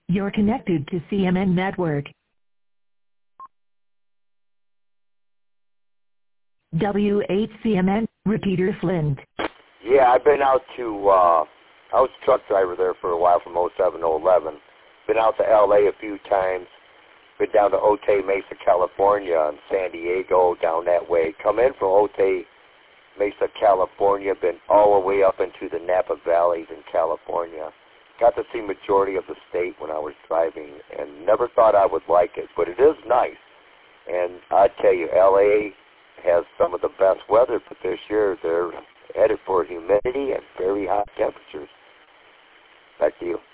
You're connected to CMN Network. WHCMN, Repeater Flint. Yeah, I've been out to, I was a truck driver there for a while from '07 to '11. Been out to L.A. a few times. Been down to Otay Mesa, California, and San Diego, down that way. Come in from Otay Mesa, California. Been all the way up into the Napa Valleys in California. Got to see majority of the state when I was driving, and never thought I would like it, but it is nice. And I tell you, L.A. has some of the best weather, but this year they're headed for humidity and very hot temperatures. Back to you.